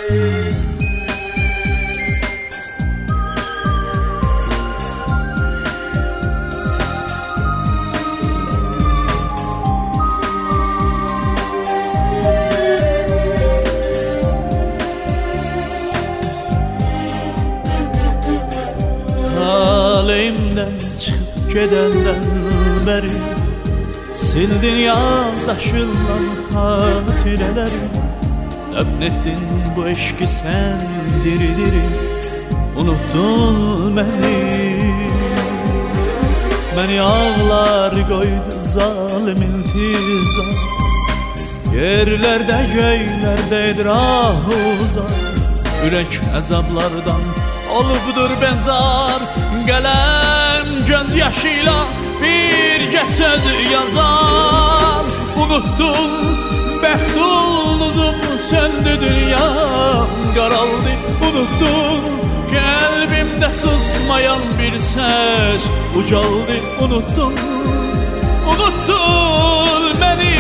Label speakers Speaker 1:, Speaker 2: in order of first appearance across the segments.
Speaker 1: Halimden çıkıp gedenden beri sildin yandaşından hatireleri. Defnettin bu eşki sen diri diri, unuttun beni ağlar koydu zalim iltizam. Yerlerde göylerdeydir ah uzak, yürek azaplardan olubdur benzar. Gelen göz yaşıyla birce söz yazar. Unuttun bəxtuluzum, söndü dünya qaraldı. Unuttun kalbimde susmayan bir ses ucaldı. Unuttun beni,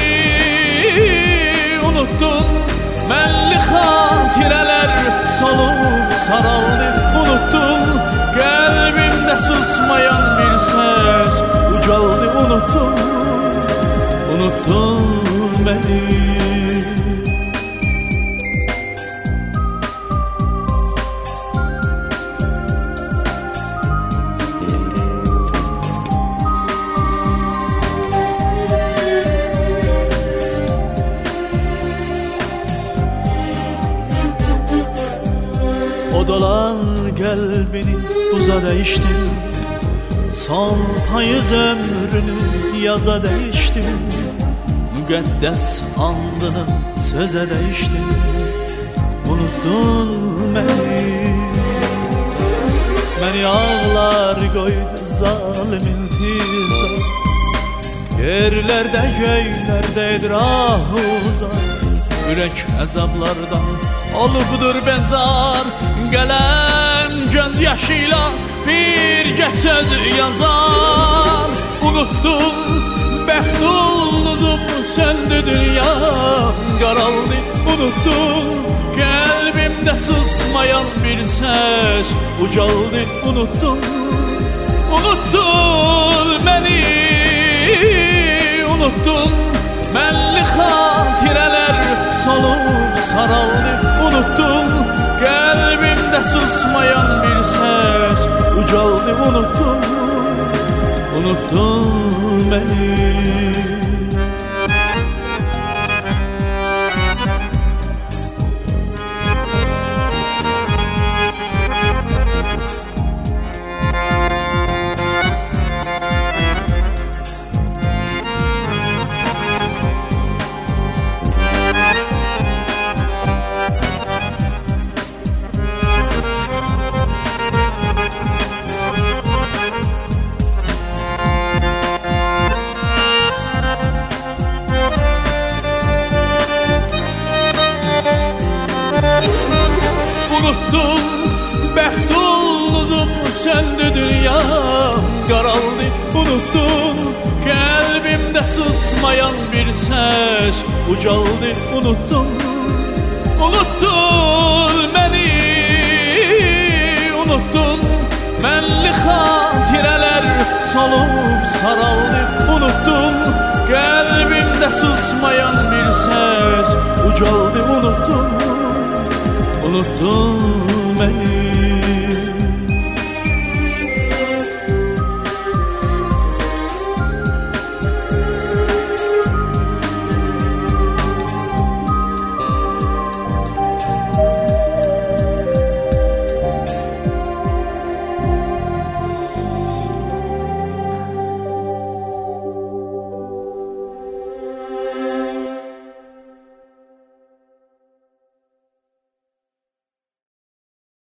Speaker 1: unuttun mənli xatireler solup saraldı. Unuttun kalbimde susmayan bir ses ucaldı. Unuttun beni. Odalan kalbini buza değiştin, son payız ömrünü yaza değiştin. Müqəddəs andını söze değiştin. Unuttun beni ağlar koydu zalim iltizam. Yerlerde göylerdeydir ah uzak, yürek azaplardan olubdur benzar. Gelen göz yaşıyla birce söz yazar. Unuttun bəxtuluzum, söndü dünya qaraldı. Unuttun kalbimde susmayan bir ses ucaldı. Unuttun beni, unuttun mənli xatireler solup saraldı. Unuttun kalbimde susmayan bir ses ucaldı. Unuttun beni. Unuttun bəxtuluzum, söndü dünya qaraldı. Unuttun kalbimde susmayan bir ses ucaldı. Unuttun beni, unuttun mənli xatireler solup saraldı. Unuttun kalbimde susmayan bir ses ucaldı. Unuttun beni.